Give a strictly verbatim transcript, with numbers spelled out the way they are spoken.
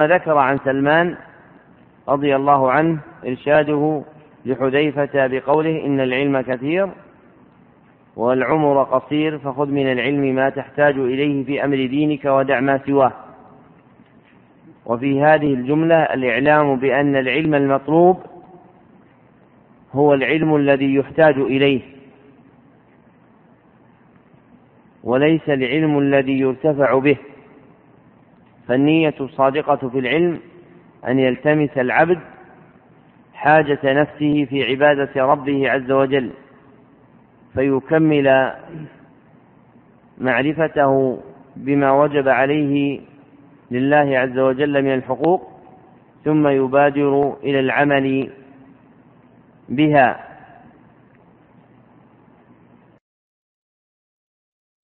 ذكر عن سلمان رضي الله عنه إرشاده لحذيفة بقوله: إن العلم كثير والعمر قصير، فخذ من العلم ما تحتاج إليه في أمر دينك ودع ما سواه. وفي هذه الجملة الإعلام بأن العلم المطلوب هو العلم الذي يحتاج إليه، وليس العلم الذي يرتفع به. فالنية الصادقة في العلم أن يلتمس العبد حاجة نفسه في عبادة ربه عز وجل، فيكمل معرفته بما وجب عليه لله عز وجل من الحقوق، ثم يبادر إلى العمل بها.